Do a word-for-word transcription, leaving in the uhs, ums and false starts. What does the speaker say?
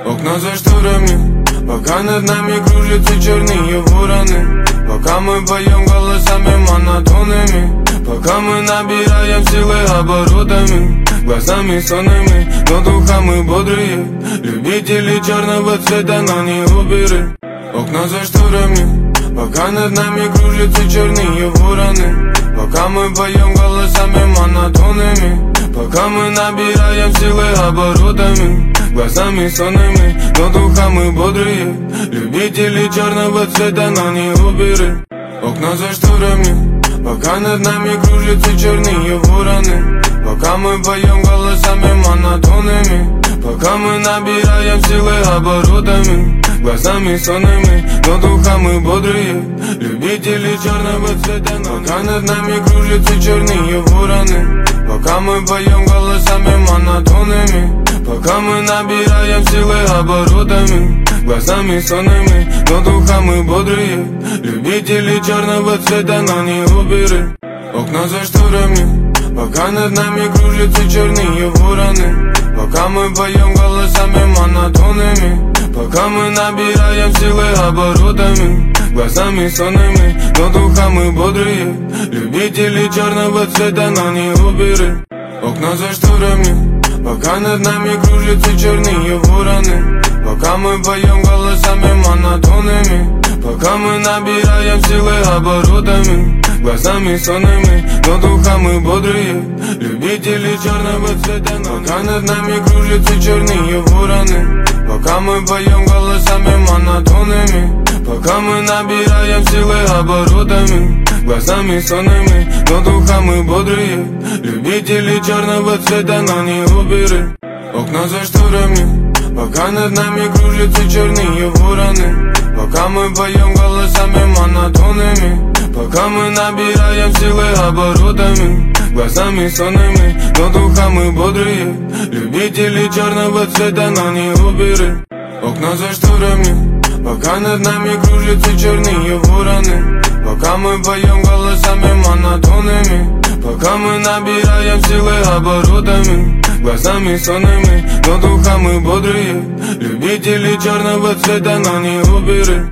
Окна за шторами, пока над нами кружатся черные вороны. Пока мы поем голосами монотонными, пока мы набираем силы оборотами, глазами сонными, но духа мы бодрые. Любители черного цвета, но не уберы. Окна за шторами, пока над нами кружатся черные вороны. Пока мы поем голосами монотонными, пока мы набираем силы оборотами, глазами сонными, но духа мы бодрые. Любители черного цвета, но не уберы. Окна за шторами, пока над нами кружатся черные вороны. Пока мы поем голосами монотонными, пока мы набираем силы оборотами, глазами сонными, но духа мы бодрые. Любители черного цвета, пока над нами кружатся черные вороны. Пока мы поем голосами монотонными, пока мы набираем силы оборотами, глазами сонными, но духа мы бодрые. Любители черного цвета, но не уберы. Окна за шторами, пока над нами кружатся черные вороны. Пока мы поем голосами монотонными, пока мы набираем силы оборотами, глазами сонными, но духа мы бодрые. Любители черного цвета, но не уберы. Окна за шторами, пока над нами кружатся черные вороны. Пока мы поем голосами монотонными, пока мы набираем силы оборотами, глазами сонными, но духа мы бодрые. Любители черного цвета, пока над нами кружатся черные вороны. Пока мы поем голосами монотонными, пока мы набираем силы оборотами, глазами сонными, но духа мы бодрые. Любители черного цвета, но не уберы. Окна за шторами, пока над нами кружатся черные вороны. Пока мы поем голосами монотонными, пока мы набираем силы оборотами, глазами сонными, но духа мы бодрые. Любители черного цвета, но не уберы. Окна за шторами, пока над нами кружатся черные вороны. Пока мы поем голосами монотонными, пока мы набираем силы оборотами, глазами сонными, но духа мы бодрые. Любители черного цвета, но не уберы.